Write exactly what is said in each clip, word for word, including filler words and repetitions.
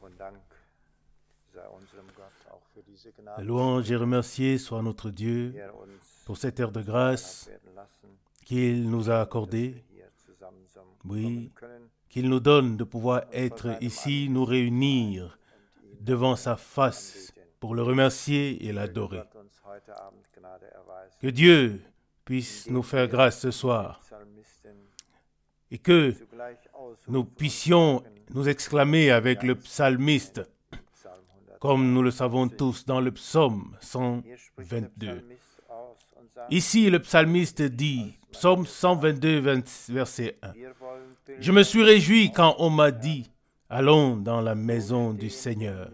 La louange et remercier soit notre Dieu pour cette heure de grâce qu'il nous a accordée. Oui, qu'il nous donne de pouvoir être ici, nous réunir devant sa face pour le remercier et l'adorer. Que Dieu puisse nous faire grâce ce soir et que nous puissions nous exclamer avec le psalmiste, comme nous le savons tous dans le psaume cent vingt-deux. Ici, le psalmiste dit, psaume cent vingt-deux, verset un, « Je me suis réjoui quand on m'a dit, allons dans la maison du Seigneur.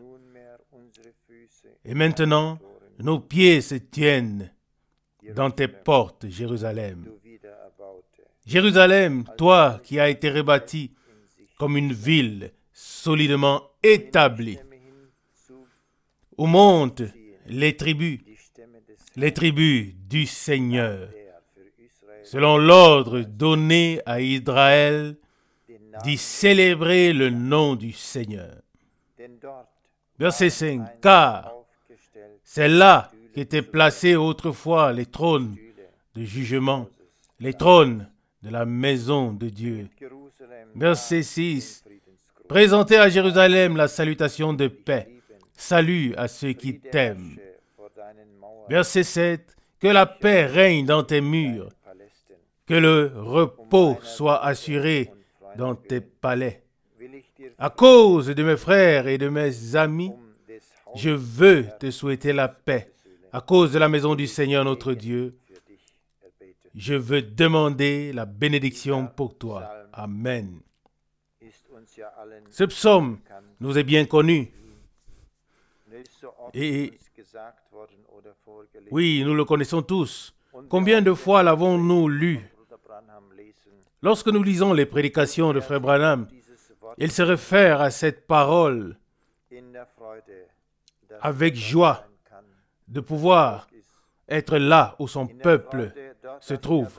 Et maintenant, nos pieds se tiennent dans tes portes, Jérusalem. Jérusalem, toi qui as été rebâtie comme une ville solidement établie, où montent les tribus, les tribus du Seigneur, selon l'ordre donné à Israël d'y célébrer le nom du Seigneur. » Verset cinq, « Car c'est là qu'étaient placés autrefois les trônes de jugement, les trônes de la maison de Dieu. » Verset six, « Présentez à Jérusalem la salutation de paix. Salut à ceux qui t'aiment. » Verset sept, « Que la paix règne dans tes murs, que le repos soit assuré dans tes palais. À cause de mes frères et de mes amis, je veux te souhaiter la paix. À cause de la maison du Seigneur notre Dieu, je veux demander la bénédiction pour toi. Amen. » Ce psaume nous est bien connu. Et oui, nous le connaissons tous. Combien de fois l'avons-nous lu? Lorsque nous lisons les prédications de Frère Branham, il se réfère à cette parole avec joie de pouvoir être là où son peuple se trouve.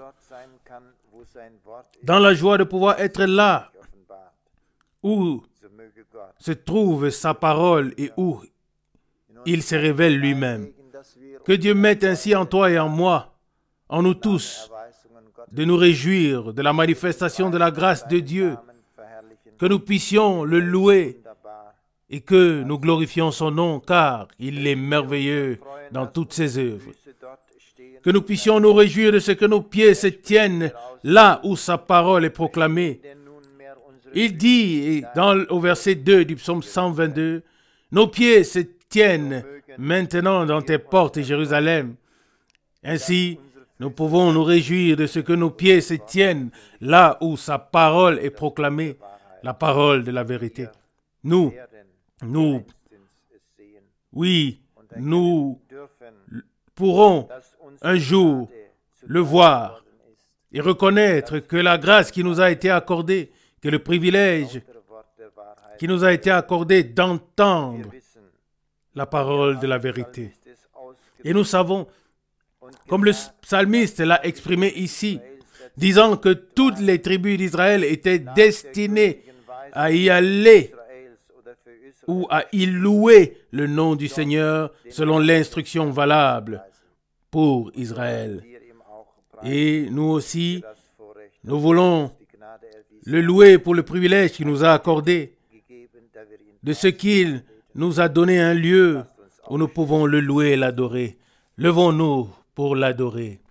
Dans la joie de pouvoir être là où se trouve sa parole et où il se révèle lui-même. Que Dieu mette ainsi en toi et en moi, en nous tous, de nous réjouir de la manifestation de la grâce de Dieu, que nous puissions le louer et que nous glorifions son nom, car il est merveilleux dans toutes ses œuvres. Que nous puissions nous réjouir de ce que nos pieds se tiennent là où sa parole est proclamée. Il dit dans, au verset deux du psaume cent vingt-deux, « Nos pieds se tiennent maintenant dans tes portes, Jérusalem. » Ainsi, nous pouvons nous réjouir de ce que nos pieds se tiennent là où sa parole est proclamée, la parole de la vérité. Nous, nous, oui, nous pourrons un jour le voir et reconnaître que la grâce qui nous a été accordée, que le privilège qui nous a été accordé d'entendre la parole de la vérité. Et nous savons, comme le psalmiste l'a exprimé ici, disant que toutes les tribus d'Israël étaient destinées à y aller ou à y louer le nom du Seigneur selon l'instruction valable pour Israël. Et nous aussi, nous voulons le louer pour le privilège qu'il nous a accordé, de ce qu'il nous a donné un lieu où nous pouvons le louer et l'adorer. Levons-nous pour l'adorer.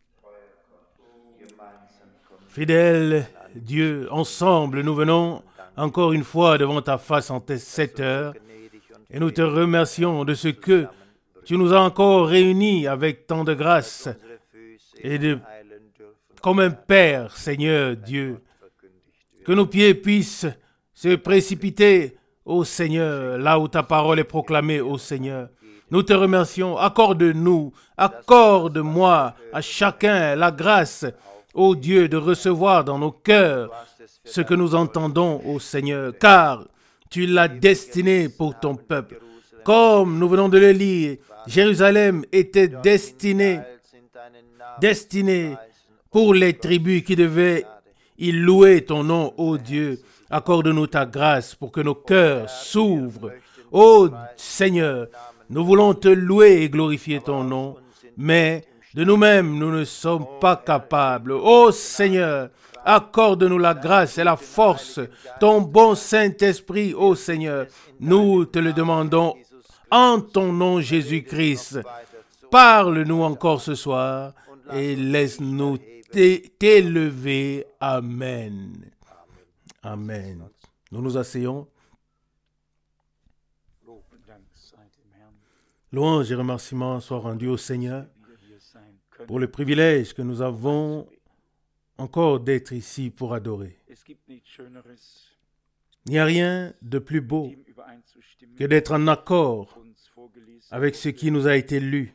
Fidèle Dieu, ensemble, nous venons encore une fois devant ta face en cette heure et nous te remercions de ce que tu nous as encore réunis avec tant de grâce et de, comme un Père, Seigneur Dieu, que nos pieds puissent se précipiter ô Seigneur, là où ta parole est proclamée, ô Seigneur. Nous te remercions. Accorde-nous, accorde-moi à chacun la grâce, ô Dieu, de recevoir dans nos cœurs ce que nous entendons, ô Seigneur, car tu l'as destiné pour ton peuple. Comme nous venons de le lire, Jérusalem était destinée, destinée pour les tribus qui devaient y louer ton nom, ô Dieu. Accorde-nous ta grâce pour que nos cœurs s'ouvrent. Ô Seigneur, nous voulons te louer et glorifier ton nom, mais de nous-mêmes, nous ne sommes pas capables. Ô Seigneur, accorde-nous la grâce et la force, ton bon Saint-Esprit, ô Seigneur. Nous te le demandons en ton nom Jésus-Christ. Parle-nous encore ce soir et laisse-nous t'élever. Amen. Amen. Nous nous asseyons. Louange et remerciements soient rendus au Seigneur pour le privilège que nous avons encore d'être ici pour adorer. Il n'y a rien de plus beau que d'être en accord avec ce qui nous a été lu.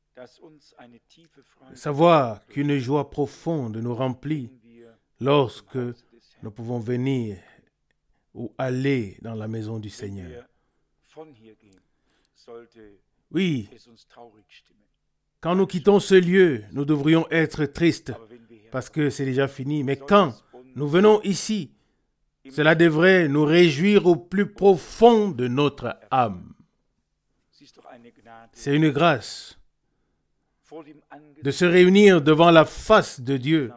Savoir qu'une joie profonde nous remplit lorsque nous pouvons venir ou aller dans la maison du Seigneur. Oui, quand nous quittons ce lieu, nous devrions être tristes parce que c'est déjà fini. Mais quand nous venons ici, cela devrait nous réjouir au plus profond de notre âme. C'est une grâce de se réunir devant la face de Dieu.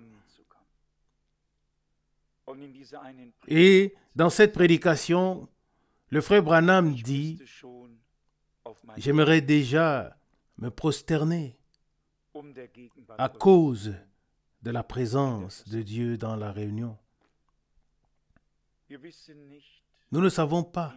Et dans cette prédication, le frère Branham dit « J'aimerais déjà me prosterner à cause de la présence de Dieu dans la réunion. » Nous ne savons pas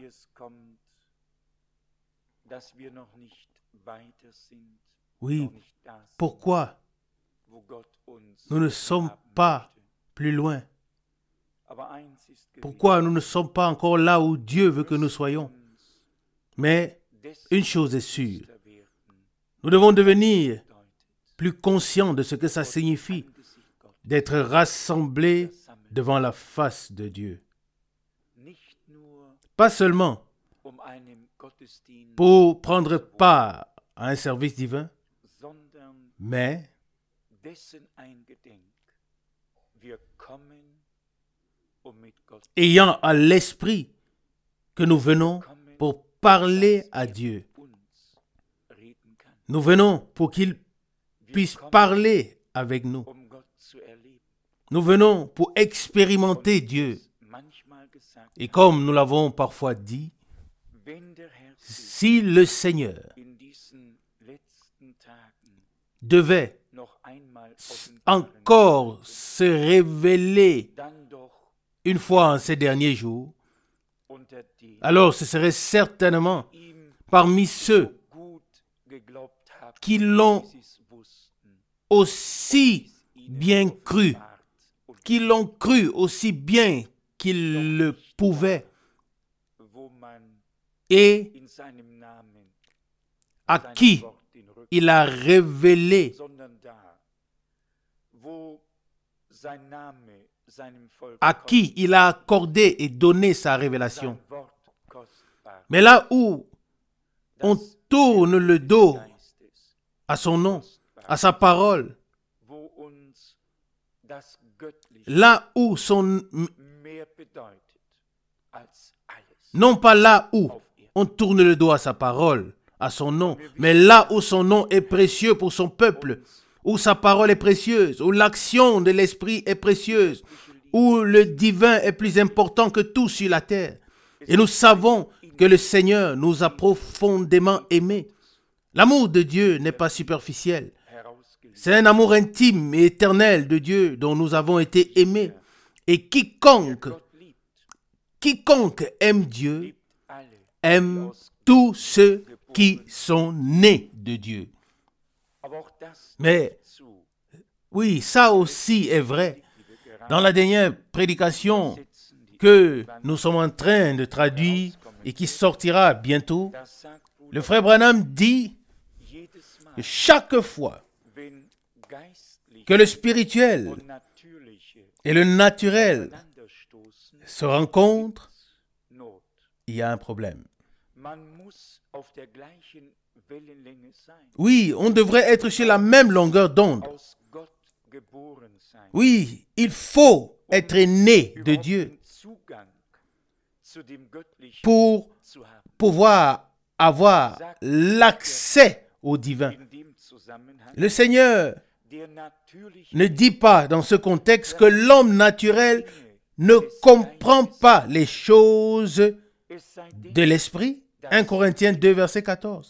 oui, pourquoi nous ne sommes pas plus loin. Pourquoi nous ne sommes pas encore là où Dieu veut que nous soyons. Mais une chose est sûre, nous devons devenir plus conscients de ce que ça signifie d'être rassemblés devant la face de Dieu. Pas seulement pour prendre part à un service divin, mais ayant à l'esprit que nous venons pour parler à Dieu. Nous venons pour qu'il puisse parler avec nous. Nous venons pour expérimenter Dieu. Et comme nous l'avons parfois dit, si le Seigneur devait encore se révéler une fois en ces derniers jours, alors ce serait certainement parmi ceux qui l'ont aussi bien cru, qui l'ont cru aussi bien qu'ils le pouvaient, et à qui il a révélé, à qui il a accordé et donné sa révélation. Mais là où on tourne le dos à son nom, à sa parole, là où son... Non pas là où on tourne le dos à sa parole, à son nom, mais là où son nom est précieux pour son peuple, où sa parole est précieuse, où l'action de l'Esprit est précieuse, où le divin est plus important que tout sur la terre. Et nous savons que le Seigneur nous a profondément aimés. L'amour de Dieu n'est pas superficiel. C'est un amour intime et éternel de Dieu dont nous avons été aimés. Et quiconque, quiconque aime Dieu, aime tous ceux qui sont nés de Dieu. Mais, oui, ça aussi est vrai. Dans la dernière prédication que nous sommes en train de traduire et qui sortira bientôt, le frère Branham dit que chaque fois que le spirituel et le naturel se rencontrent, il y a un problème. Oui, on devrait être sur la même longueur d'onde. Oui, il faut être né de Dieu pour pouvoir avoir l'accès au divin. Le Seigneur ne dit pas dans ce contexte que l'homme naturel ne comprend pas les choses de l'esprit. un Corinthiens deux, verset quatorze.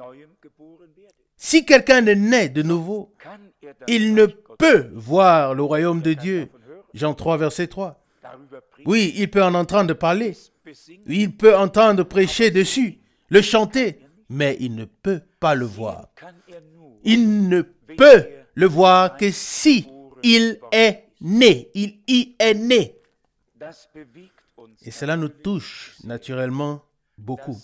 Si quelqu'un ne naît de nouveau, il ne peut voir le royaume de Dieu. Jean trois, verset trois. Oui, il peut en entendre parler. Il peut entendre prêcher dessus, le chanter, mais il ne peut pas le voir. Il ne peut le voir que si il est né. Il y est né. Et cela nous touche naturellement beaucoup.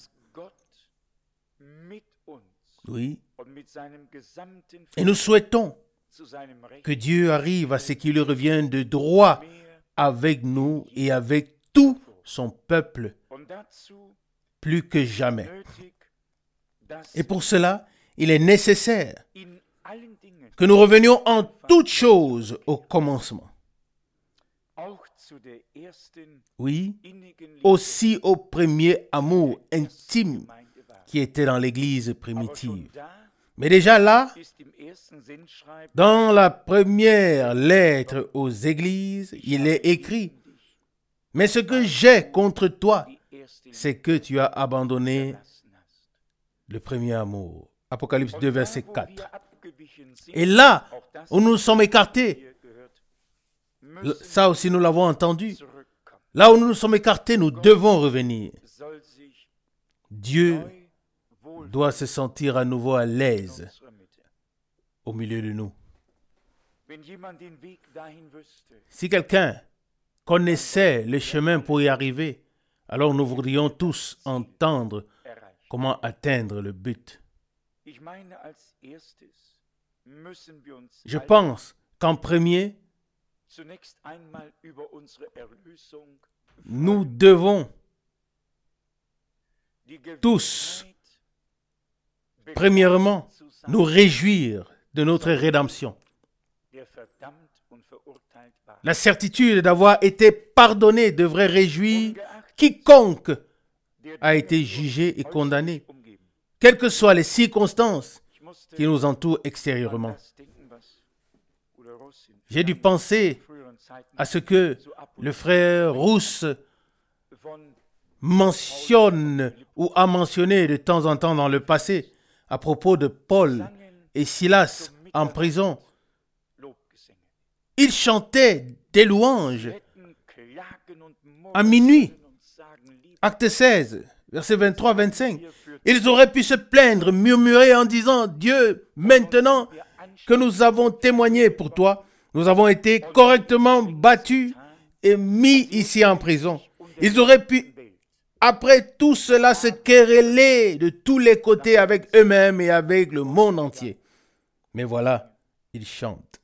Oui. Et nous souhaitons que Dieu arrive à ce qui lui revient de droit avec nous et avec tout son peuple, plus que jamais. Et pour cela, il est nécessaire que nous revenions en toutes choses au commencement. Oui, aussi au premier amour intime qui était dans l'Église primitive. Mais déjà là, dans la première lettre aux églises, il est écrit « Mais ce que j'ai contre toi, c'est que tu as abandonné le premier amour. » Apocalypse deux, verset quatre. Et là où nous sommes écartés, ça aussi nous l'avons entendu, là où nous nous sommes écartés, nous devons revenir. Dieu doit se sentir à nouveau à l'aise au milieu de nous. Si quelqu'un connaissait le chemin pour y arriver, alors nous voudrions tous entendre comment atteindre le but. Je pense qu'en premier, nous devons tous, premièrement, nous réjouir de notre rédemption. La certitude d'avoir été pardonné devrait réjouir quiconque a été jugé et condamné, quelles que soient les circonstances qui nous entourent extérieurement. J'ai dû penser à ce que le frère Rousse mentionne ou a mentionné de temps en temps dans le passé à propos de Paul et Silas en prison. Ils chantaient des louanges à minuit. Acte seize, versets vingt-trois à vingt-cinq. Ils auraient pu se plaindre, murmurer en disant « Dieu, maintenant que nous avons témoigné pour toi, nous avons été correctement battus et mis ici en prison. » Ils auraient pu, après tout cela, se quereller de tous les côtés avec eux-mêmes et avec le monde entier. Mais voilà, ils chantent.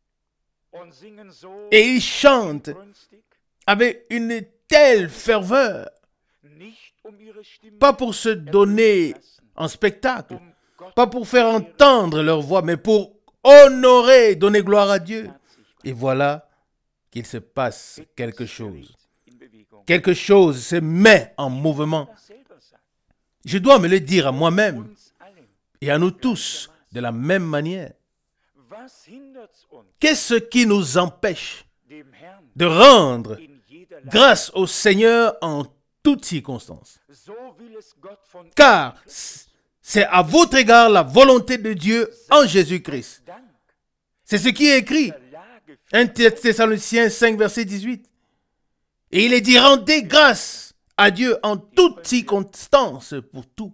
Et ils chantent avec une telle ferveur, pas pour se donner en spectacle, pas pour faire entendre leur voix, mais pour honorer, donner gloire à Dieu. Et voilà qu'il se passe quelque chose. Quelque chose se met en mouvement. Je dois me le dire à moi-même et à nous tous de la même manière. Qu'est-ce qui nous empêche de rendre grâce au Seigneur en toutes circonstances? Car c'est à votre égard la volonté de Dieu en Jésus-Christ. C'est ce qui est écrit. un Thessaloniciens cinq, verset dix-huit. Et il est dit, rendez grâce à Dieu en toutes circonstances pour tout.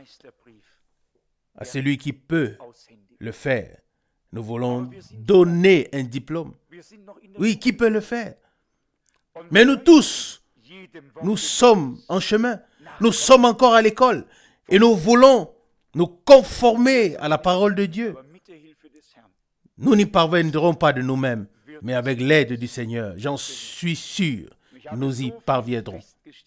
À celui qui peut le faire. Nous voulons donner un diplôme. Oui, qui peut le faire? Mais nous tous, nous sommes en chemin. Nous sommes encore à l'école. Et nous voulons nous conformer à la parole de Dieu. Nous n'y parviendrons pas de nous-mêmes, mais avec l'aide du Seigneur. J'en suis sûr, nous y parviendrons.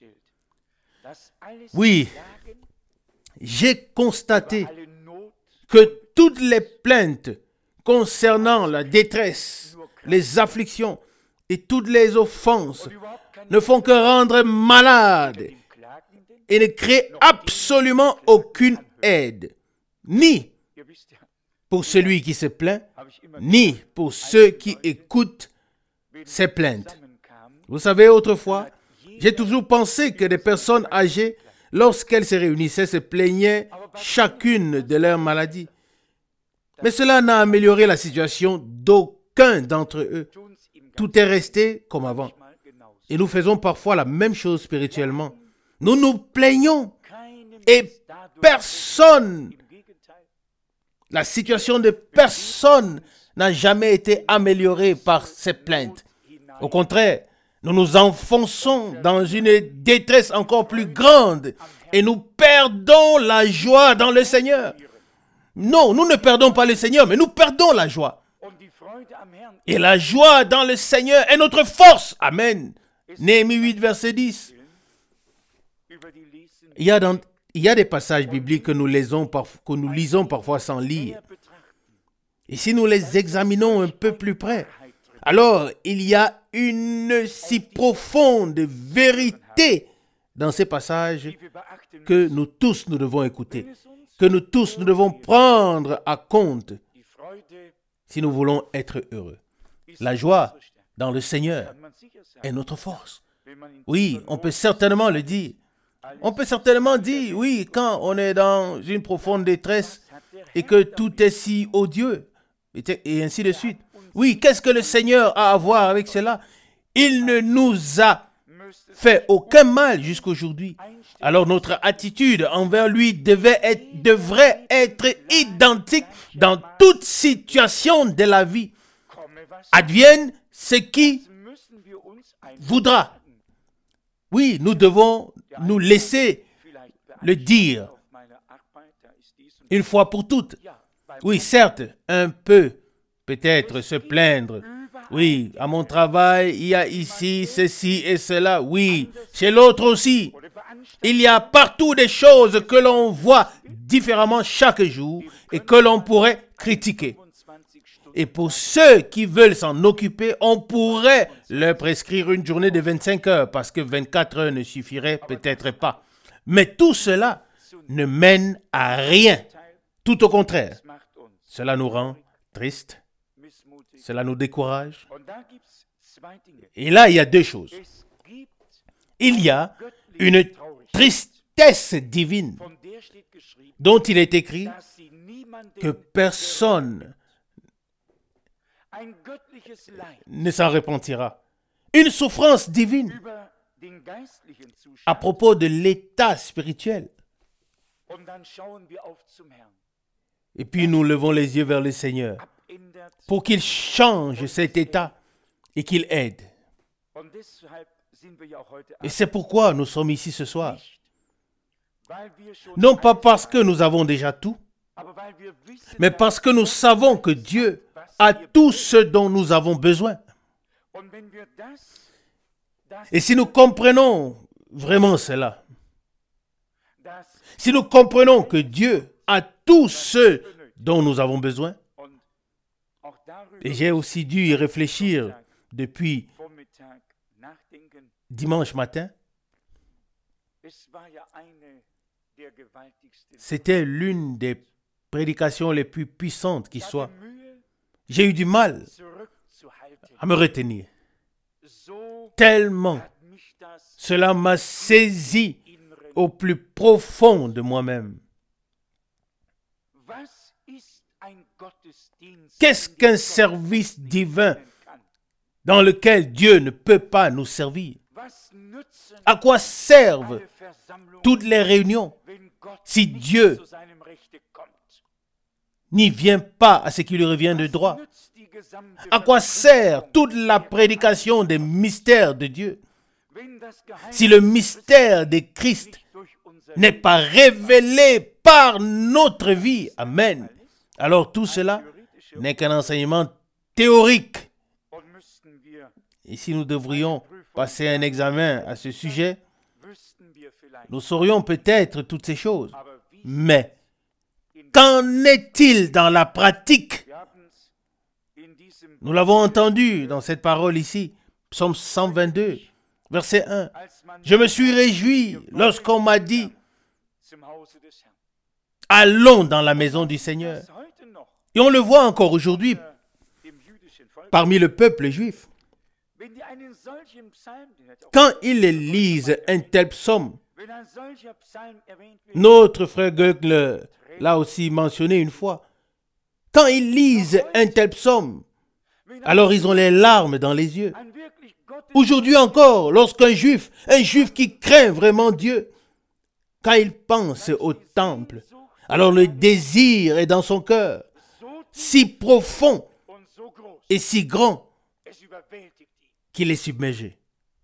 Oui, j'ai constaté que toutes les plaintes concernant la détresse, les afflictions et toutes les offenses ne font que rendre malade et ne créent absolument aucune aide, ni pour celui qui se plaint, ni pour ceux qui écoutent ses plaintes. Vous savez, autrefois, j'ai toujours pensé que des personnes âgées, lorsqu'elles se réunissaient, se plaignaient chacune de leurs maladies. Mais cela n'a amélioré la situation d'aucun d'entre eux. Tout est resté comme avant. Et nous faisons parfois la même chose spirituellement. Nous nous plaignons et personne, la situation de personne n'a jamais été améliorée par ces plaintes. Au contraire, nous nous enfonçons dans une détresse encore plus grande et nous perdons la joie dans le Seigneur. Non, nous ne perdons pas le Seigneur, mais nous perdons la joie. Et la joie dans le Seigneur est notre force. Amen. Néhémie huit, verset dix. Il y a, dans, il y a des passages bibliques que nous, lisons parf- que nous lisons parfois sans lire. Et si nous les examinons un peu plus près, alors il y a une si profonde vérité dans ces passages que nous tous nous devons écouter, que nous tous nous devons prendre à compte si nous voulons être heureux. La joie dans le Seigneur est notre force. Oui, on peut certainement le dire. On peut certainement dire, oui, quand on est dans une profonde détresse et que tout est si odieux, et ainsi de suite. Oui, qu'est-ce que le Seigneur a à voir avec cela? Il ne nous a fait aucun mal jusqu'aujourd'hui. Alors notre attitude envers lui devait être, devrait être identique dans toute situation de la vie. Advienne ce qui voudra. Oui, nous devons nous laisser le dire une fois pour toutes. Oui, certes, un peu, peut-être se plaindre. Oui, à mon travail, il y a ici ceci et cela. Oui, chez l'autre aussi. Il y a partout des choses que l'on voit différemment chaque jour et que l'on pourrait critiquer. Et pour ceux qui veulent s'en occuper, on pourrait leur prescrire une journée de vingt-cinq heures parce que vingt-quatre heures ne suffirait peut-être pas. Mais tout cela ne mène à rien. Tout au contraire. Cela nous rend tristes. Cela nous décourage. Et là, il y a deux choses. Il y a une tristesse divine dont il est écrit que personne ne s'en repentira. Une souffrance divine à propos de l'état spirituel. Et puis nous levons les yeux vers le Seigneur pour qu'il change cet état et qu'il aide. Et c'est pourquoi nous sommes ici ce soir. Non pas parce que nous avons déjà tout, mais parce que nous savons que Dieu a tout ce dont nous avons besoin. Et si nous comprenons vraiment cela, si nous comprenons que Dieu a tout ce dont nous avons besoin, et j'ai aussi dû y réfléchir depuis dimanche matin, c'était l'une des prédications les plus puissantes qui soit. J'ai eu du mal à me retenir. Tellement cela m'a saisi au plus profond de moi-même. Qu'est-ce qu'un service divin dans lequel Dieu ne peut pas nous servir? À quoi servent toutes les réunions si Dieu n'y vient pas à ce qui lui revient de droit? À quoi sert toute la prédication des mystères de Dieu si le mystère de Christ n'est pas révélé par notre vie? Amen. Alors tout cela n'est qu'un enseignement théorique. Et si nous devrions passer un examen à ce sujet, nous saurions peut-être toutes ces choses. Mais qu'en est-il dans la pratique? Nous l'avons entendu dans cette parole ici, Psaume cent vingt-deux. Verset un. Je me suis réjoui lorsqu'on m'a dit, allons dans la maison du Seigneur. Et on le voit encore aujourd'hui parmi le peuple juif. Quand ils lisent un tel psaume, notre frère Göckle l'a aussi mentionné une fois, quand ils lisent un tel psaume, alors ils ont les larmes dans les yeux. Aujourd'hui encore, lorsqu'un juif, un juif qui craint vraiment Dieu, quand il pense au temple, alors le désir est dans son cœur, si profond et si grand qu'il est submergé.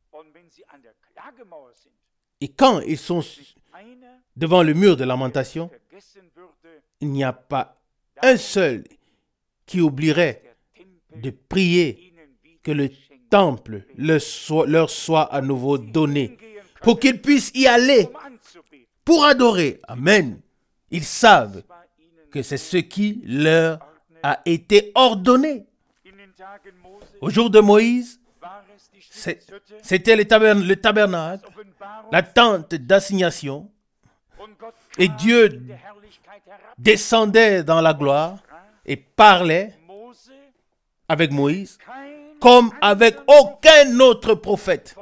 Et quand ils sont devant le mur de lamentation, il n'y a pas un seul qui oublierait de prier que le temple leur soit, leur soit à nouveau donné, pour qu'ils puissent y aller pour adorer. Amen. Ils savent que c'est ce qui leur a été ordonné. Au jour de Moïse, c'était le, tabern- le tabernacle, la tente d'assignation, et Dieu descendait dans la gloire et parlait avec Moïse comme avec aucun autre prophète,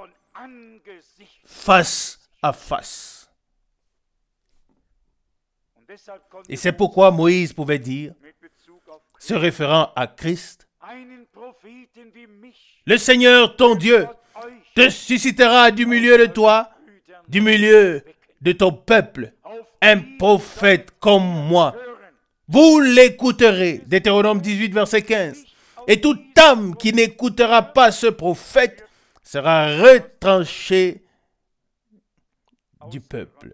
face à face. Et c'est pourquoi Moïse pouvait dire, se référant à Christ, le Seigneur ton Dieu te suscitera du milieu de toi, du milieu de ton peuple, un prophète comme moi. Vous l'écouterez. Deutéronome dix-huit, verset quinze. Et toute âme qui n'écoutera pas ce prophète sera retranchée du peuple.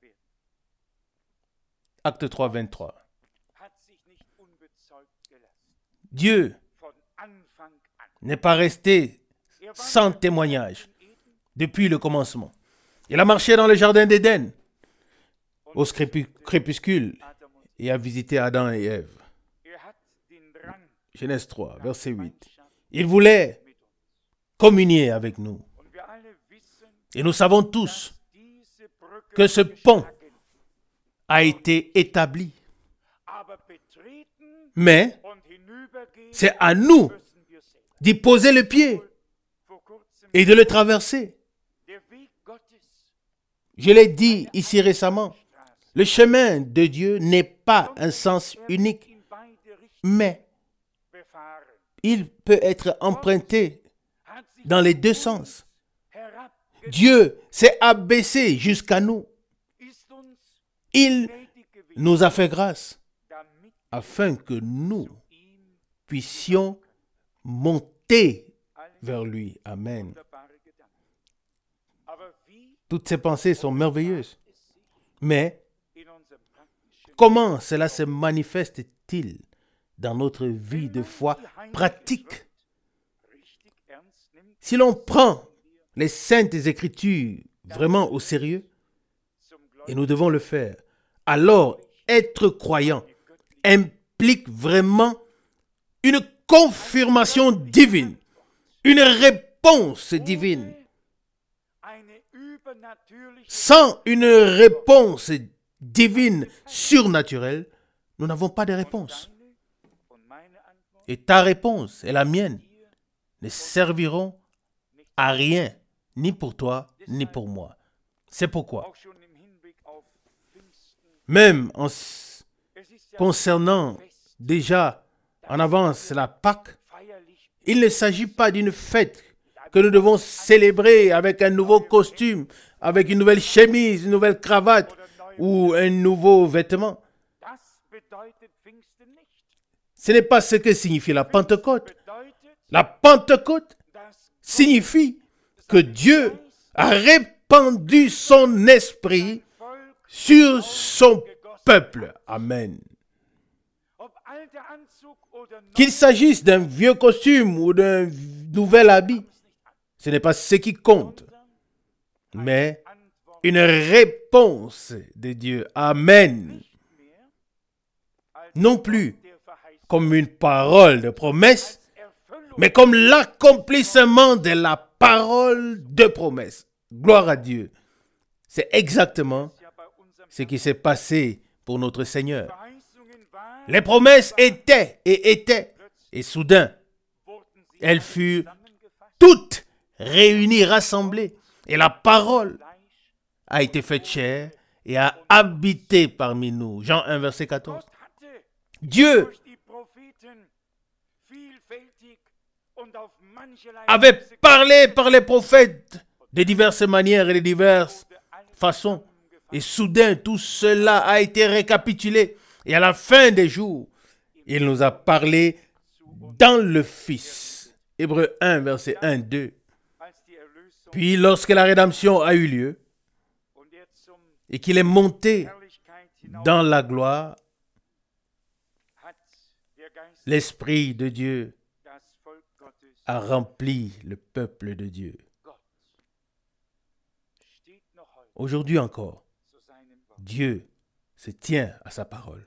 Acte trois, vingt-trois. Dieu n'est pas resté sans témoignage depuis le commencement. Il a marché dans le jardin d'Éden au crépuscule et a visité Adam et Ève. Genèse trois, verset huit. Il voulait communier avec nous. Et nous savons tous que ce pont a été établi. Mais c'est à nous d'y poser le pied et de le traverser. Je l'ai dit ici récemment, le chemin de Dieu n'est pas un sens unique, mais il peut être emprunté dans les deux sens. Dieu s'est abaissé jusqu'à nous. Il nous a fait grâce afin que nous puissions monter vers lui. Amen. Toutes ces pensées sont merveilleuses. Mais comment cela se manifeste-t-il dans notre vie de foi pratique? Si l'on prend les saintes écritures vraiment au sérieux, et nous devons le faire, alors être croyant implique vraiment une confirmation divine, une réponse divine. Sans une réponse divine, surnaturelle, nous n'avons pas de réponse. Et ta réponse et la mienne ne serviront à rien, ni pour toi, ni pour moi. C'est pourquoi, même en concernant déjà en avance la Pâque, il ne s'agit pas d'une fête que nous devons célébrer avec un nouveau costume, avec une nouvelle chemise, une nouvelle cravate ou un nouveau vêtement. Ce n'est pas ce que signifie la Pentecôte. La Pentecôte signifie que Dieu a répandu son esprit sur son peuple. Amen. Qu'il s'agisse d'un vieux costume ou d'un nouvel habit, ce n'est pas ce qui compte, mais une réponse de Dieu. Amen. Non plus comme une parole de promesse, mais comme l'accomplissement de la parole de promesse. Gloire à Dieu. C'est exactement ce qui s'est passé pour notre Seigneur. Les promesses étaient et étaient, et soudain, elles furent toutes réunies, rassemblées, et la parole a été faite chair et a habité parmi nous. Jean un, verset quatorze. Dieu avait parlé par les prophètes de diverses manières et de diverses façons. Et soudain, tout cela a été récapitulé. Et à la fin des jours, il nous a parlé dans le Fils. Hébreux un, verset un, deux. Puis, lorsque la rédemption a eu lieu et qu'il est monté dans la gloire, l'Esprit de Dieu a rempli le peuple de Dieu. Aujourd'hui encore, Dieu se tient à sa parole.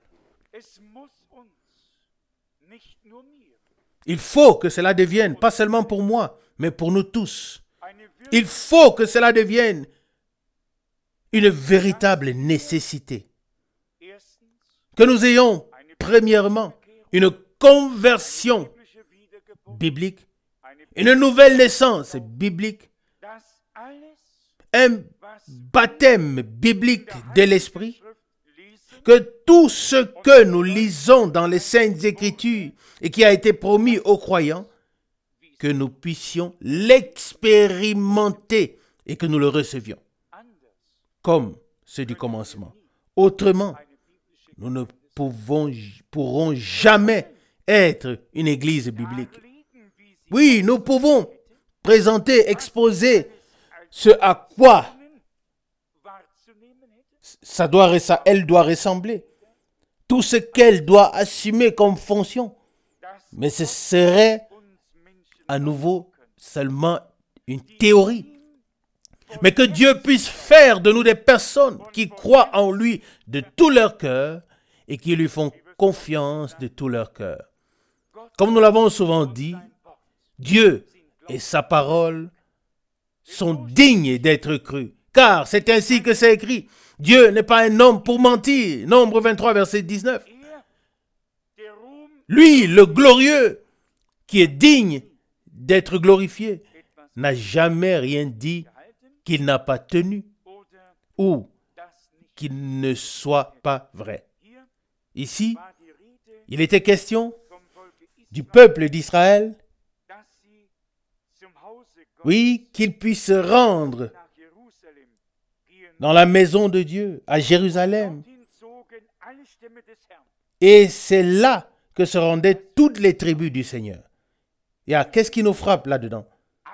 Il faut que cela devienne, pas seulement pour moi, mais pour nous tous. Il faut que cela devienne une véritable nécessité. Que nous ayons, premièrement, une conversion biblique, une nouvelle naissance biblique, un baptême biblique de l'Esprit, que tout ce que nous lisons dans les Saintes Écritures et qui a été promis aux croyants, que nous puissions l'expérimenter et que nous le recevions, comme ceux du commencement. Autrement, nous ne pouvons, pourrons jamais être une église biblique. Oui, nous pouvons présenter, exposer ce à quoi ça doit, ça, elle doit ressembler. Tout ce qu'elle doit assumer comme fonction. Mais ce serait à nouveau seulement une théorie. Mais que Dieu puisse faire de nous des personnes qui croient en lui de tout leur cœur et qui lui font confiance de tout leur cœur. Comme nous l'avons souvent dit, Dieu et sa parole sont dignes d'être crus. Car c'est ainsi que c'est écrit. Dieu n'est pas un homme pour mentir. Nombre vingt-trois, verset dix-neuf. Lui, le glorieux, qui est digne d'être glorifié, n'a jamais rien dit qu'il n'a pas tenu ou qu'il ne soit pas vrai. Ici, il était question du peuple d'Israël, oui, qu'il puisse se rendre dans la maison de Dieu, à Jérusalem. Et c'est là que se rendaient toutes les tribus du Seigneur. Et ah, qu'est-ce qui nous frappe là-dedans?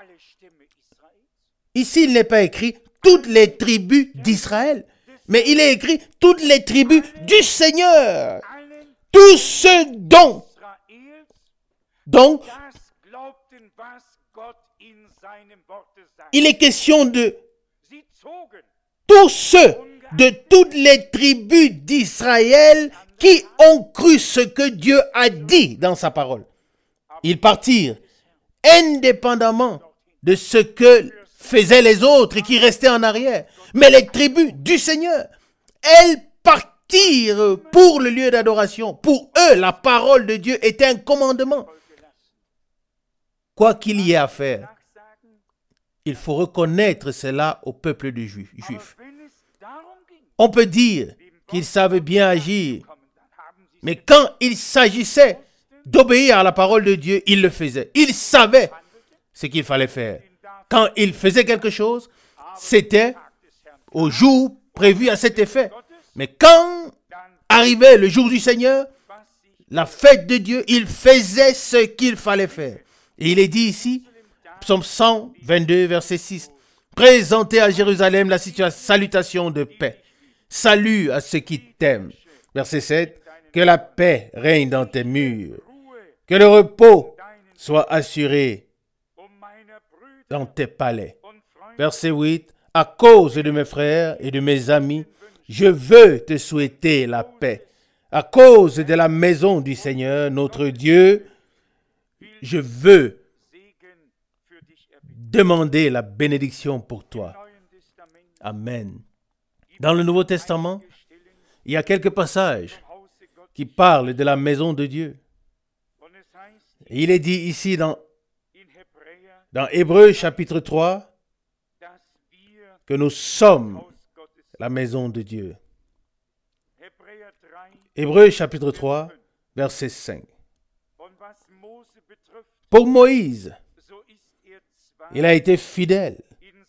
Ici, il n'est pas écrit toutes les tribus d'Israël, mais il est écrit toutes les tribus du Seigneur. Tous ceux dont, donc, il est question de tous ceux de toutes les tribus d'Israël qui ont cru ce que Dieu a dit dans sa parole. Ils partirent indépendamment de ce que faisaient les autres et qui restaient en arrière. Mais les tribus du Seigneur, elles partirent pour le lieu d'adoration. Pour eux, la parole de Dieu était un commandement. Quoi qu'il y ait à faire, il faut reconnaître cela au peuple du juif. On peut dire qu'ils savaient bien agir, mais quand il s'agissait d'obéir à la parole de Dieu, ils le faisaient. Ils savaient ce qu'il fallait faire. Quand ils faisaient quelque chose, c'était au jour prévu à cet effet. Mais quand arrivait le jour du Seigneur, la fête de Dieu, ils faisaient ce qu'il fallait faire. Et il est dit ici, Psaume cent vingt-deux, verset six, « Présentez à Jérusalem la salutation de paix. Salut à ceux qui t'aiment. » Verset sept, « Que la paix règne dans tes murs. Que le repos soit assuré dans tes palais. » Verset huit, « À cause de mes frères et de mes amis, je veux te souhaiter la paix. À cause de la maison du Seigneur, notre Dieu, je veux demander la bénédiction pour toi. Amen. Dans le Nouveau Testament, il y a quelques passages qui parlent de la maison de Dieu. Et il est dit ici dans, dans Hébreux chapitre trois que nous sommes la maison de Dieu. Hébreux chapitre trois, verset cinq. Pour Moïse, il a été fidèle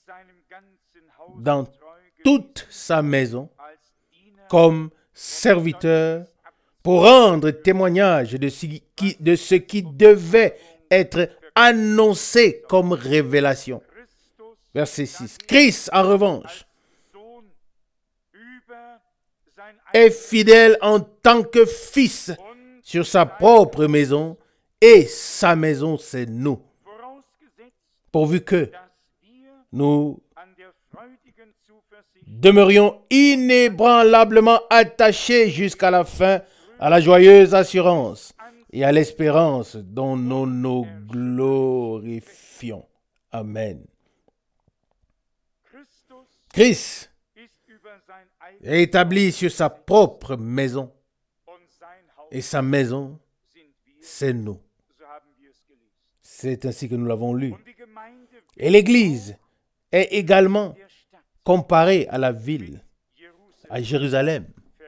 dans toute sa maison comme serviteur pour rendre témoignage de ce qui, de ce qui devait être annoncé comme révélation. Verset six. Christ, en revanche, est fidèle en tant que fils sur sa propre maison, et sa maison, c'est nous. Pourvu que nous demeurions inébranlablement attachés jusqu'à la fin à la joyeuse assurance et à l'espérance dont nous nous glorifions. Amen. Christ est établi sur sa propre maison et sa maison, c'est nous. C'est ainsi que nous l'avons lu. Et l'Église est également comparée à la ville, à Jérusalem.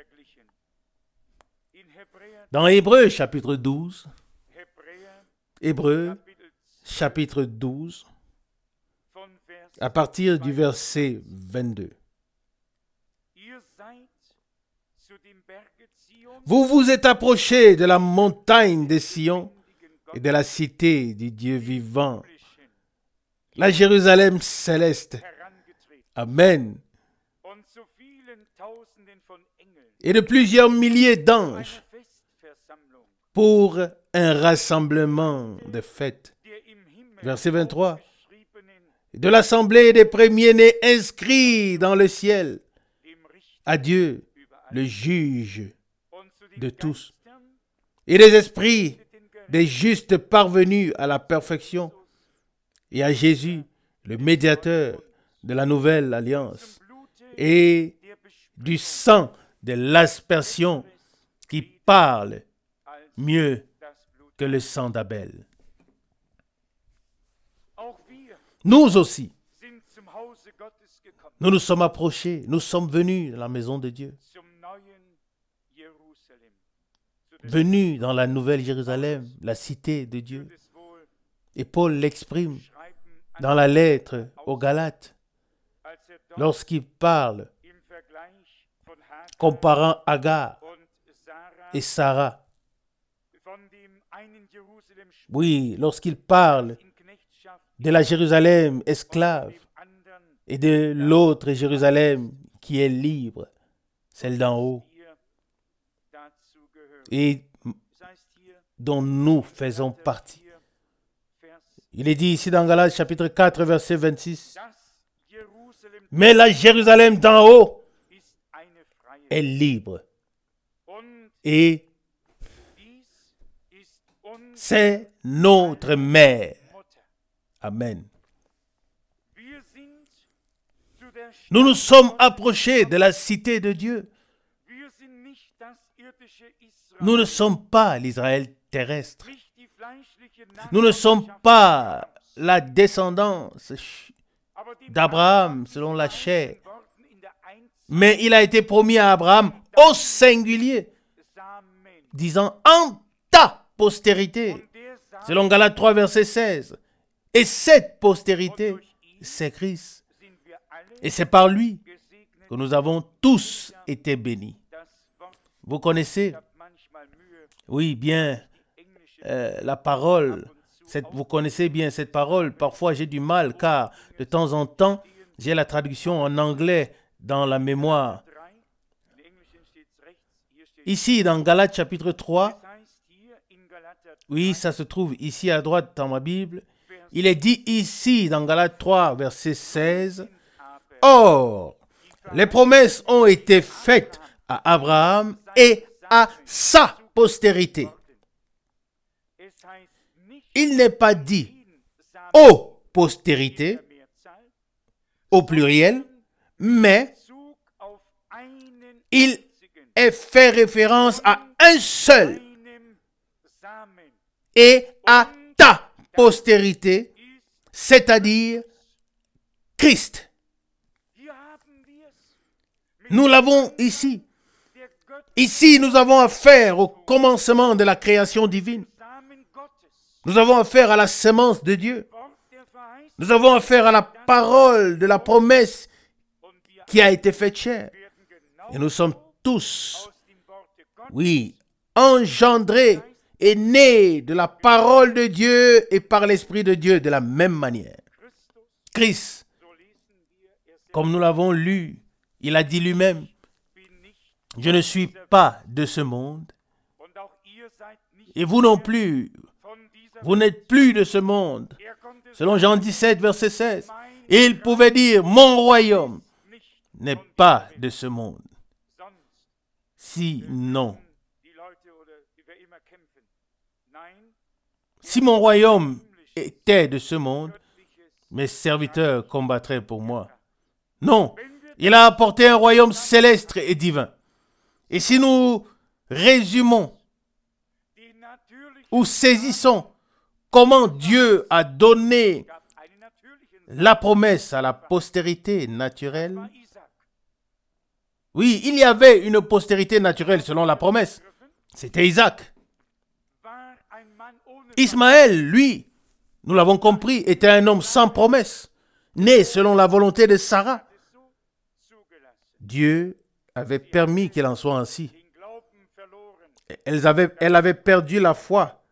Dans Hébreux chapitre douze, Hébreux chapitre douze, à partir du verset vingt-deux. Vous vous êtes approchés de la montagne de Sion et de la cité du Dieu vivant, la Jérusalem céleste. Amen. Et de plusieurs milliers d'anges pour un rassemblement de fêtes. Verset vingt-trois. De l'assemblée des premiers-nés inscrits dans le ciel. À Dieu, le juge de tous. Et des esprits des justes parvenus à la perfection. Et à Jésus, le médiateur de la nouvelle alliance. Et du sang de l'aspersion qui parle mieux que le sang d'Abel. Nous aussi, nous nous sommes approchés, nous sommes venus dans la maison de Dieu. Venus dans la nouvelle Jérusalem, la cité de Dieu. Et Paul l'exprime dans la lettre aux Galates, lorsqu'il parle, comparant Agar et Sarah. Oui, lorsqu'il parle de la Jérusalem esclave et de l'autre Jérusalem qui est libre, celle d'en haut, et dont nous faisons partie. Il est dit ici dans Galates chapitre quatre, verset vingt-six, « Mais la Jérusalem d'en haut est libre, et c'est notre mère. » Amen. Nous nous sommes approchés de la cité de Dieu. Nous ne sommes pas l'Israël terrestre. Nous ne sommes pas la descendance d'Abraham selon la chair. Mais il a été promis à Abraham au singulier, disant en ta postérité, selon Galates trois, verset seize. Et cette postérité, c'est Christ. Et c'est par lui que nous avons tous été bénis. Vous connaissez, oui, bien, euh, la parole, cette, vous connaissez bien cette parole. Parfois, j'ai du mal, car de temps en temps, j'ai la traduction en anglais dans la mémoire. Ici, dans Galates chapitre trois, oui, ça se trouve ici à droite dans ma Bible. Il est dit ici, dans Galates trois, verset seize, « Or, les promesses ont été faites à Abraham et à sa postérité. » Il n'est pas dit « aux postérité au pluriel, mais il est fait référence à un seul et à ta postérité, c'est-à-dire Christ. Nous l'avons ici. Ici, nous avons affaire au commencement de la création divine. Nous avons affaire à la semence de Dieu. Nous avons affaire à la parole de la promesse qui a été faite chair. Et nous sommes tous, oui, engendrés et nés de la parole de Dieu et par l'Esprit de Dieu de la même manière. Christ, comme nous l'avons lu, il a dit lui-même, « Je ne suis pas de ce monde, et vous non plus, vous n'êtes plus de ce monde. » Selon Jean dix-sept, verset seize. Et il pouvait dire, « Mon royaume n'est pas de ce monde. » Sinon, si mon royaume était de ce monde, mes serviteurs combattraient pour moi. Non, il a apporté un royaume céleste et divin. Et si nous résumons ou saisissons comment Dieu a donné la promesse à la postérité naturelle, oui, il y avait une postérité naturelle selon la promesse. C'était Isaac. Ismaël, lui, nous l'avons compris, était un homme sans promesse, né selon la volonté de Sarah. Dieu avait permis qu'il en soit ainsi. Elle avait, elle avait perdu la foi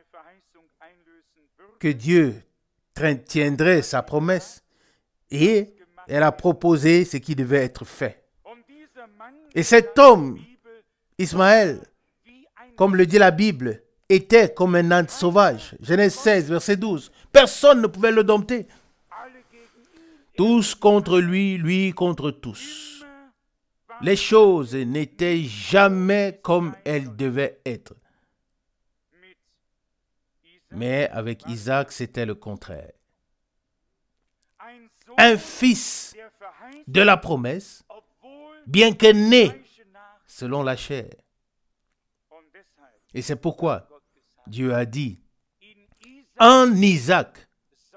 que Dieu tiendrait sa promesse et elle a proposé ce qui devait être fait. Et cet homme, Ismaël, comme le dit la Bible, était comme un âne sauvage. Genèse seize, verset douze. Personne ne pouvait le dompter. Tous contre lui, lui contre tous. Les choses n'étaient jamais comme elles devaient être. Mais avec Isaac, c'était le contraire. Un fils de la promesse, bien que né selon la chair. Et c'est pourquoi Dieu a dit, en Isaac,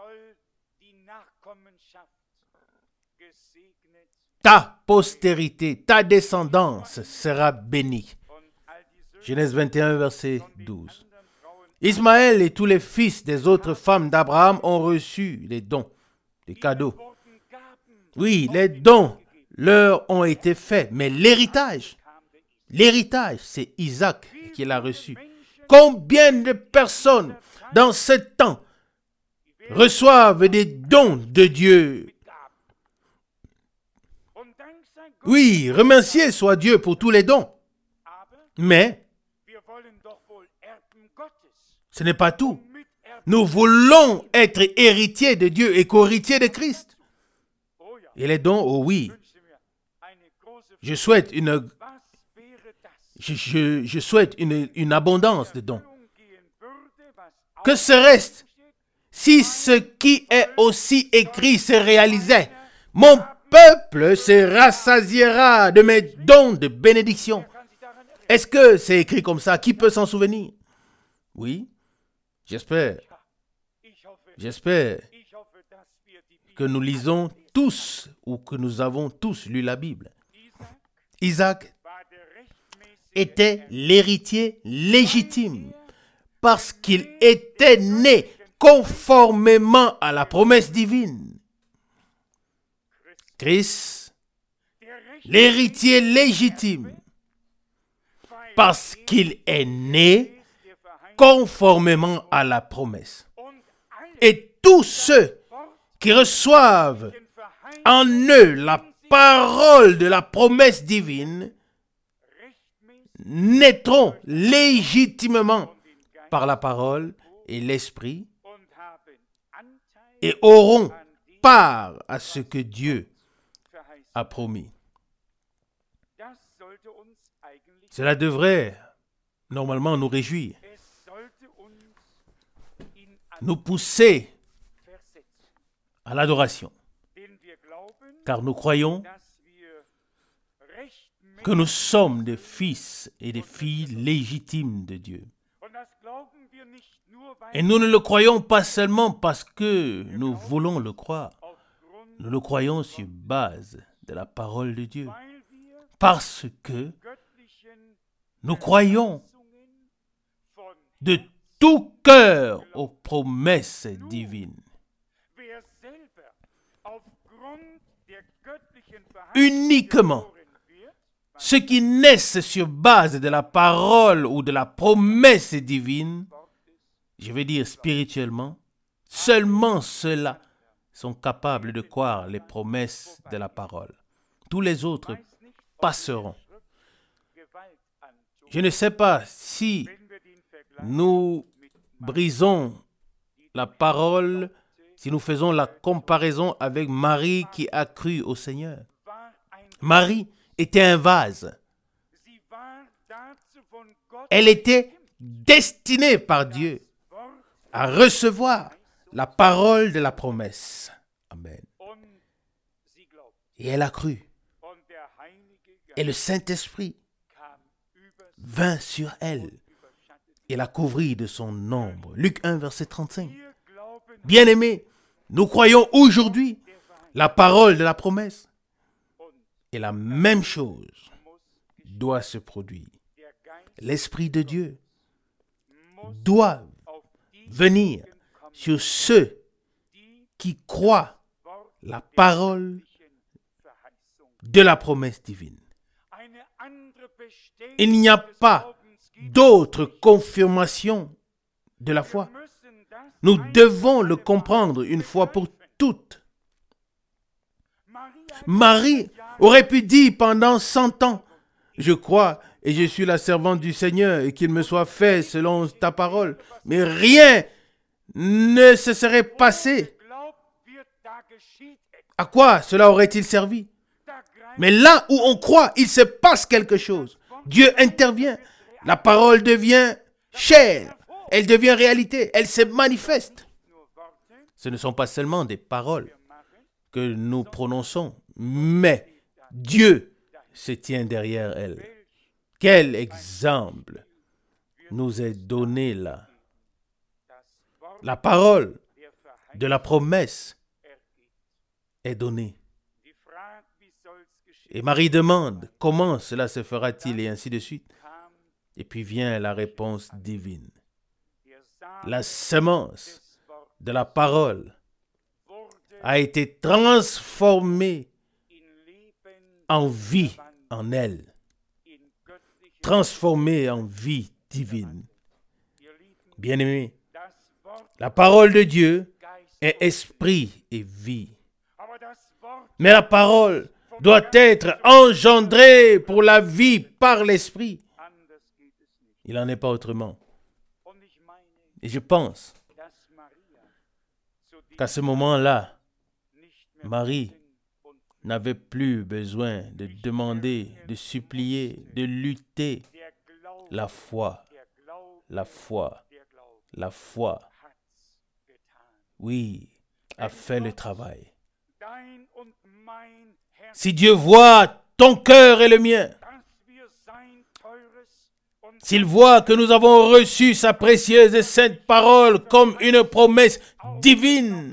ta postérité, ta descendance sera bénie. Genèse vingt et un, verset douze. Ismaël et tous les fils des autres femmes d'Abraham ont reçu les dons, les cadeaux. Oui, les dons leur ont été faits, mais l'héritage, l'héritage, c'est Isaac qui l'a reçu. Combien de personnes dans ce temps reçoivent des dons de Dieu? Oui, remercié soit Dieu pour tous les dons. Mais ce n'est pas tout. Nous voulons être héritiers de Dieu et co-héritiers de Christ. Et les dons, oh oui. Je souhaite une, je, je, je souhaite une, une abondance de dons. Que serait-ce si ce qui est aussi écrit se réalisait? Mon peuple se rassasiera de mes dons de bénédiction. Est-ce que c'est écrit comme ça? Qui peut s'en souvenir? Oui, j'espère. J'espère que nous lisons tous ou que nous avons tous lu la Bible. Isaac était l'héritier légitime parce qu'il était né conformément à la promesse divine. Christ, l'héritier légitime, parce qu'il est né conformément à la promesse. Et tous ceux qui reçoivent en eux la parole de la promesse divine naîtront légitimement par la parole et l'esprit et auront part à ce que Dieu a promis. Cela devrait normalement nous réjouir, nous pousser à l'adoration. Car nous croyons que nous sommes des fils et des filles légitimes de Dieu. Et nous ne le croyons pas seulement parce que nous voulons le croire. Nous le croyons sur base de la parole de Dieu. Parce que nous croyons de tout cœur aux promesses divines. Uniquement ceux qui naissent sur base de la parole ou de la promesse divine, je veux dire spirituellement, seulement ceux-là sont capables de croire les promesses de la parole. Tous les autres passeront. Je ne sais pas si nous brisons la parole, si nous faisons la comparaison avec Marie qui a cru au Seigneur. Marie était un vase. Elle était destinée par Dieu à recevoir la parole de la promesse. Amen. Et elle a cru. Et le Saint-Esprit vint sur elle et la couvrit de son ombre. Luc un, verset trente-cinq. Bien-aimés, nous croyons aujourd'hui la parole de la promesse. Et la même chose doit se produire. L'Esprit de Dieu doit venir sur ceux qui croient la parole de la promesse divine. Il n'y a pas d'autre confirmation de la foi. Nous devons le comprendre une fois pour toutes. Marie aurait pu dire pendant cent ans, je crois et je suis la servante du Seigneur et qu'il me soit fait selon ta parole. Mais rien ne se serait passé. À quoi cela aurait-il servi? Mais là où on croit, il se passe quelque chose. Dieu intervient. La parole devient chair. Elle devient réalité. Elle se manifeste. Ce ne sont pas seulement des paroles que nous prononçons, mais Dieu se tient derrière elles. Quel exemple nous est donné là? La parole de la promesse est donnée. Et Marie demande, comment cela se fera-t-il et ainsi de suite. Et puis vient la réponse divine. La semence de la parole a été transformée en vie en elle. Transformée en vie divine. Bien-aimés, la parole de Dieu est esprit et vie. Mais la parole doit être engendrée pour la vie par l'esprit. Il n'en est pas autrement. Et je pense qu'à ce moment-là, Marie n'avait plus besoin de demander, de supplier, de lutter. La foi, la foi, la foi, oui, a fait le travail. Si Dieu voit ton cœur et le mien, s'il voit que nous avons reçu sa précieuse et sainte parole comme une promesse divine,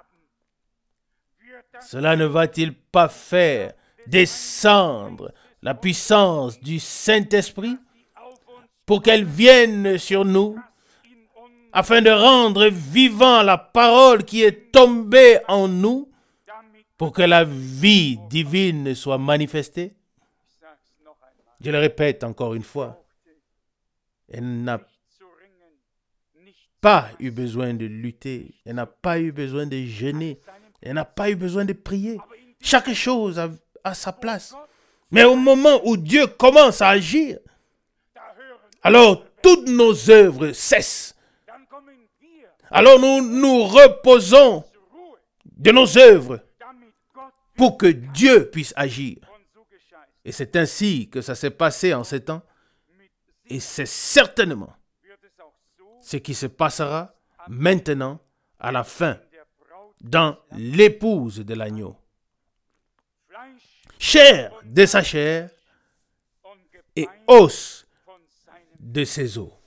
cela ne va-t-il pas faire descendre la puissance du Saint-Esprit pour qu'elle vienne sur nous, afin de rendre vivant la parole qui est tombée en nous, pour que la vie divine soit manifestée? Je le répète encore une fois, elle n'a pas eu besoin de lutter, elle n'a pas eu besoin de jeûner, elle n'a pas eu besoin de prier. Chaque chose a, a sa place. Mais au moment où Dieu commence à agir, alors toutes nos œuvres cessent. Alors nous nous reposons de nos œuvres pour que Dieu puisse agir. Et c'est ainsi que ça s'est passé en ces temps. Et c'est certainement ce qui se passera maintenant à la fin dans l'épouse de l'agneau. Chair de sa chair et os de ses os.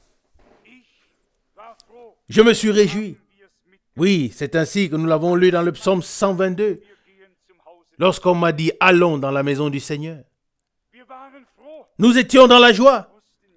Je me suis réjoui. Oui, c'est ainsi que nous l'avons lu dans le psaume cent vingt-deux. Lorsqu'on m'a dit, allons dans la maison du Seigneur. Nous étions dans la joie.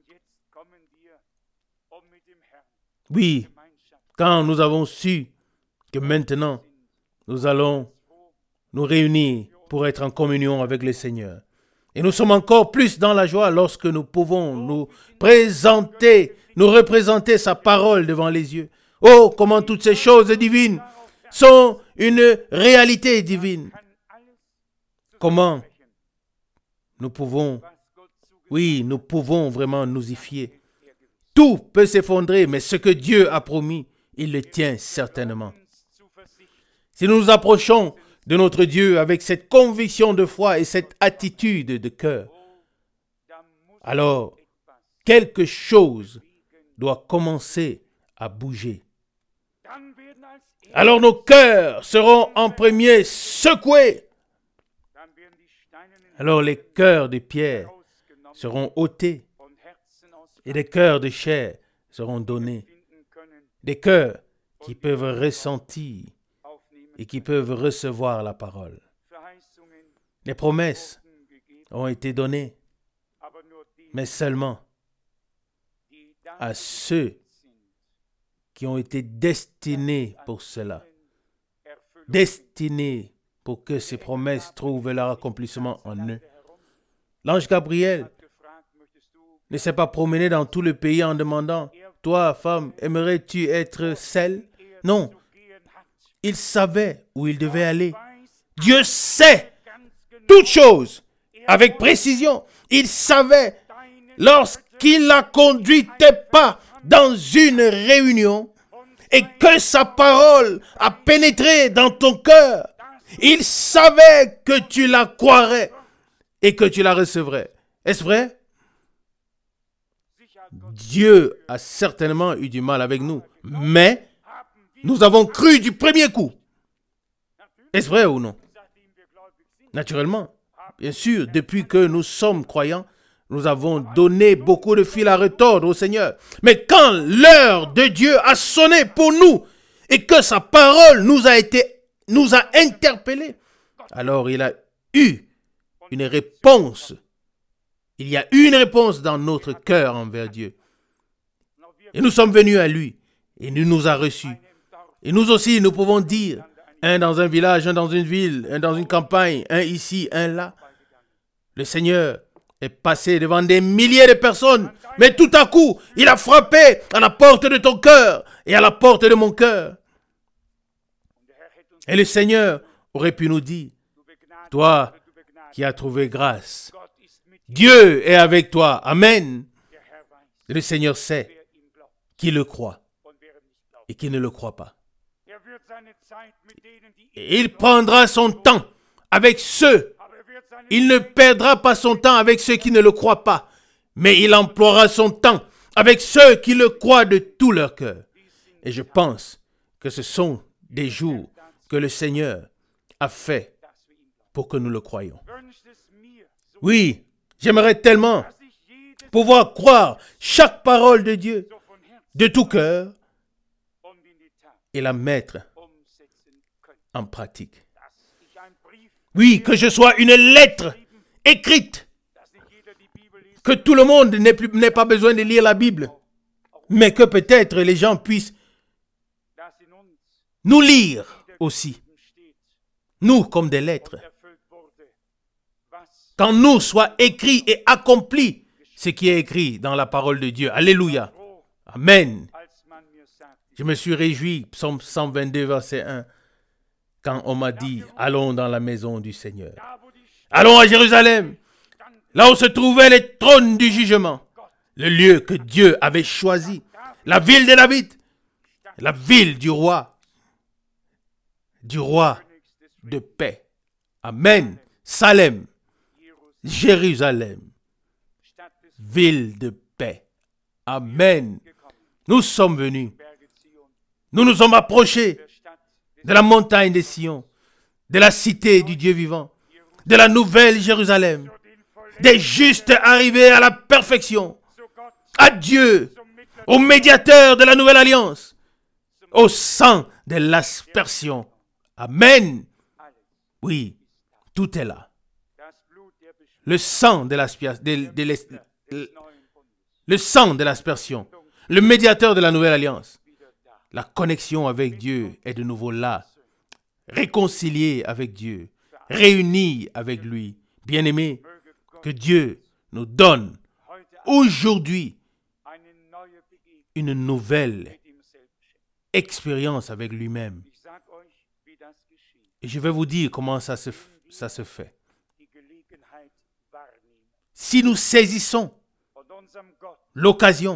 Oui, quand nous avons su que maintenant, nous allons nous réunir pour être en communion avec le Seigneur. Et nous sommes encore plus dans la joie lorsque nous pouvons nous présenter, nous représenter sa parole devant les yeux. Oh, comment toutes ces choses divines sont une réalité divine. Comment nous pouvons, oui, nous pouvons vraiment nous y fier. Tout peut s'effondrer, mais ce que Dieu a promis, il le tient certainement. Si nous nous approchons de notre Dieu avec cette conviction de foi et cette attitude de cœur, alors quelque chose doit commencer à bouger. Alors nos cœurs seront en premier secoués. Alors les cœurs de pierre seront ôtés et les cœurs de chair seront donnés. Des cœurs qui peuvent ressentir et qui peuvent recevoir la parole. Les promesses ont été données, mais seulement à ceux qui ont été destinés pour cela. Destinés pour que ces promesses trouvent leur accomplissement en eux. L'ange Gabriel ne s'est pas promené dans tout le pays en demandant « Toi, femme, aimerais-tu être celle ?» Non. Il savait où il devait aller. Dieu sait toutes choses avec précision. Il savait lorsqu'il a conduit tes pas dans une réunion et que sa parole a pénétré dans ton cœur. Il savait que tu la croirais et que tu la recevrais. Est-ce vrai? Dieu a certainement eu du mal avec nous, mais nous avons cru du premier coup. Est-ce vrai ou non? Naturellement, bien sûr, depuis que nous sommes croyants, nous avons donné beaucoup de fil à retordre au Seigneur. Mais quand l'heure de Dieu a sonné pour nous et que sa parole nous a été, nous a interpellés, alors il a eu une réponse. Il y a eu une réponse dans notre cœur envers Dieu. Et nous sommes venus à lui et il nous a reçus. Et nous aussi, nous pouvons dire, un dans un village, un dans une ville, un dans une campagne, un ici, un là. Le Seigneur est passé devant des milliers de personnes, mais tout à coup, il a frappé à la porte de ton cœur et à la porte de mon cœur. Et le Seigneur aurait pu nous dire, toi qui as trouvé grâce, Dieu est avec toi. Amen. Le Seigneur sait qui le croit et qui ne le croit pas. Et il prendra son temps avec ceux. Il ne perdra pas son temps avec ceux qui ne le croient pas, mais il emploiera son temps avec ceux qui le croient de tout leur cœur. Et je pense que ce sont des jours que le Seigneur a fait pour que nous le croyions. Oui, j'aimerais tellement pouvoir croire chaque parole de Dieu de tout cœur et la mettre en pratique. Oui, que je sois une lettre écrite, que tout le monde n'ait plus, n'ait pas besoin de lire la Bible, mais que peut-être les gens puissent nous lire aussi, nous comme des lettres. Qu'en nous soit écrit et accompli ce qui est écrit dans la parole de Dieu. Alléluia. Amen. Je me suis réjoui, psaume cent vingt-deux, verset un, quand on m'a dit, allons dans la maison du Seigneur. Allons à Jérusalem, là où se trouvaient les trônes du jugement, le lieu que Dieu avait choisi, la ville de David, la ville du roi, du roi de paix. Amen. Salem, Jérusalem, ville de paix. Amen. Nous sommes venus. Nous nous sommes approchés de la montagne de Sion, de la cité du Dieu vivant, de la nouvelle Jérusalem, des justes arrivés à la perfection, à Dieu, au médiateur de la nouvelle alliance, au sang de l'aspersion. Amen. Oui, tout est là. Le sang de l'aspersion, de, de, de, le sang de l'aspersion, le médiateur de la nouvelle alliance. La connexion avec Dieu est de nouveau là, réconcilié avec Dieu, réunis avec lui. Bien-aimés, que Dieu nous donne aujourd'hui une nouvelle expérience avec lui-même. Et je vais vous dire comment ça se, ça se fait. Si nous saisissons l'occasion,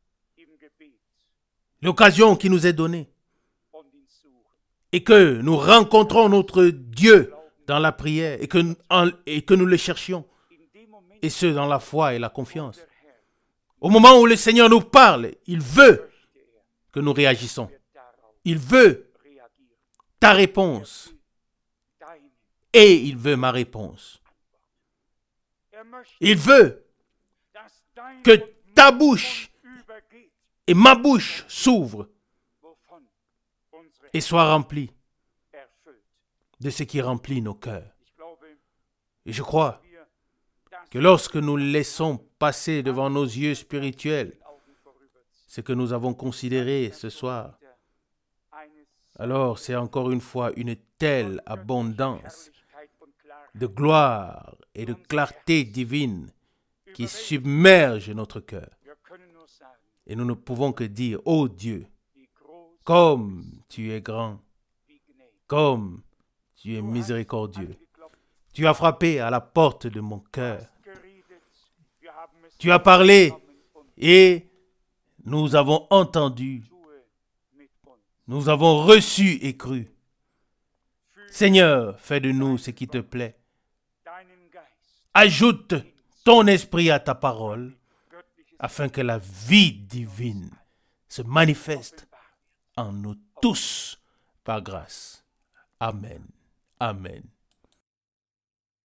l'occasion qui nous est donnée, et que nous rencontrons notre Dieu dans la prière, et que, en, et que nous le cherchions, et ce dans la foi et la confiance. Au moment où le Seigneur nous parle, il veut que nous réagissons. Il veut ta réponse. Et il veut ma réponse. Il veut que ta bouche et ma bouche s'ouvrent et soient remplies de ce qui remplit nos cœurs. Et je crois que lorsque nous laissons passer devant nos yeux spirituels ce que nous avons considéré ce soir, alors c'est encore une fois une telle abondance de gloire et de clarté divine qui submerge notre cœur. Et nous ne pouvons que dire, ô Dieu, comme tu es grand, comme tu es miséricordieux. Tu as frappé à la porte de mon cœur. Tu as parlé et nous avons entendu. Nous avons reçu et cru. Seigneur, fais de nous ce qui te plaît. Ajoute ton esprit à ta parole afin que la vie divine se manifeste en nous tous par grâce. Amen. Amen.